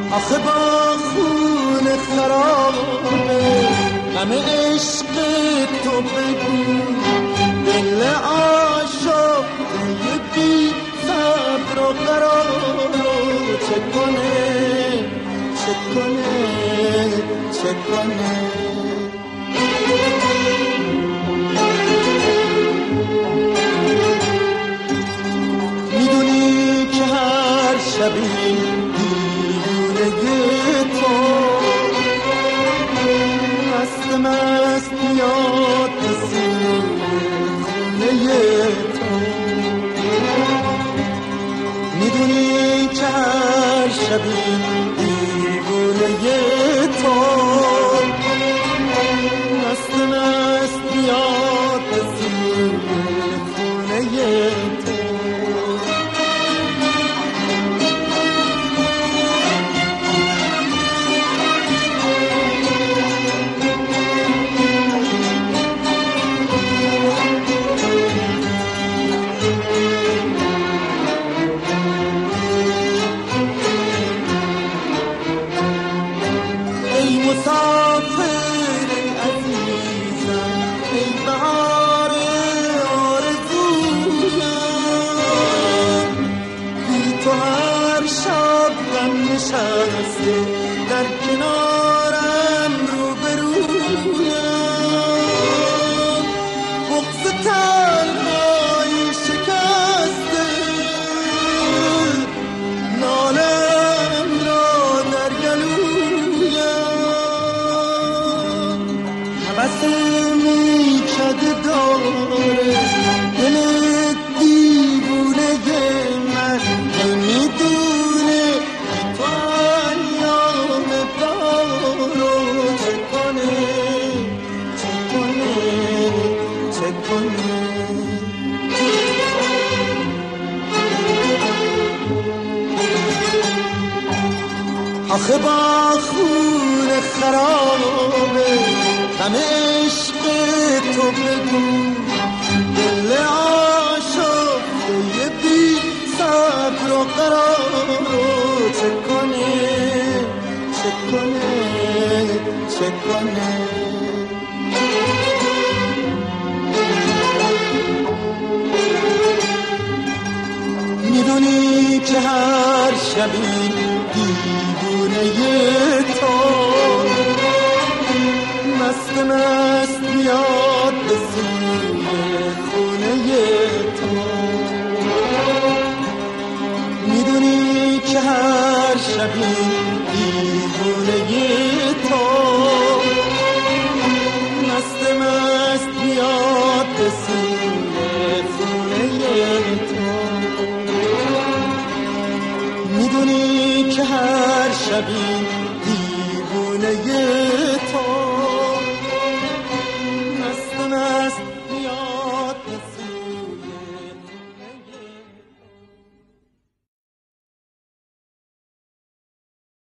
آخه با خون خرابه غم عشق تو بگو دل عاشق بی صبر و قرار چه کنه چه کنه چه کنه. میدونی که هر شبی دیوونه تو مست میاد سینه تو. میدونی که هر شبی دیوونه تو مست میاد سینه تو. در کنارم روبرویم بغض تنهایی شکسته نالم را در گلویم حوث میکده داره دل دیوونه من نمیدونه آخه با خون خرابه غم عشق تو بگو دل عاشق بی صبر و قرار چه کنه چه کنه چه کنه. میدونی که هر شبی دیوونه تو مست میاد به سوی خونه تو. میدونی که هر شبی دیوونه تو مست میاد به سوی خونه تو. میدونی که هر شبی دیوونه